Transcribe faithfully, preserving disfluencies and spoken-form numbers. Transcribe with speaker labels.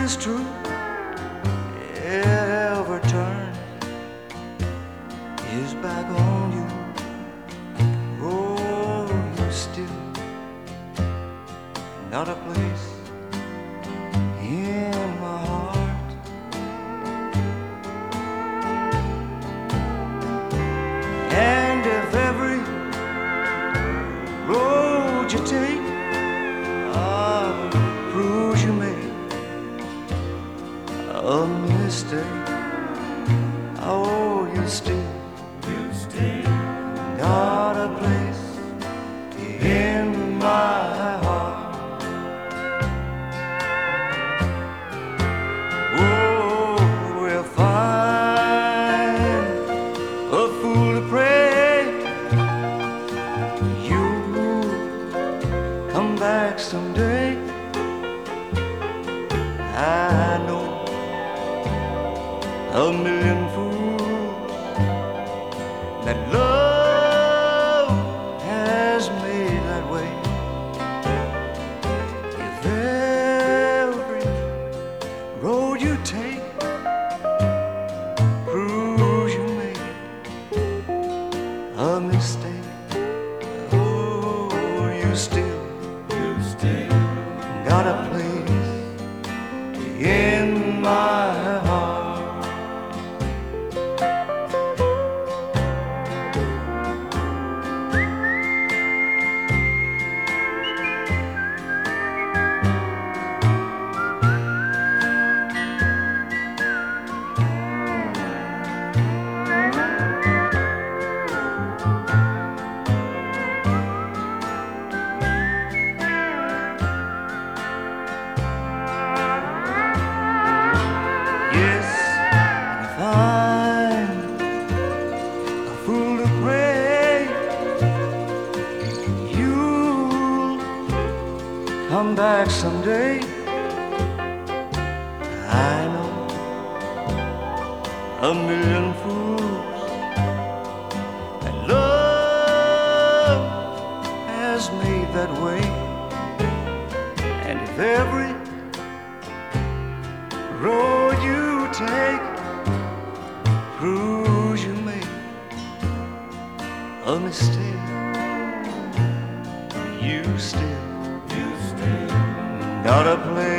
Speaker 1: is true, every turn is back on you. Oh, you still got a place in my heart. And if every road you take, ah, proves you made a mistake, oh, you still, you still got a place in my heart. Oh, if I'm a fool to pray, you come back someday. I know a million fools that love has made that way. If every road you take proves you made a mistake, oh, you still, you still got a place in my heart. Come back someday. I know a million fools that love has made that way. And if every road you take proves you made a mistake, you still got a place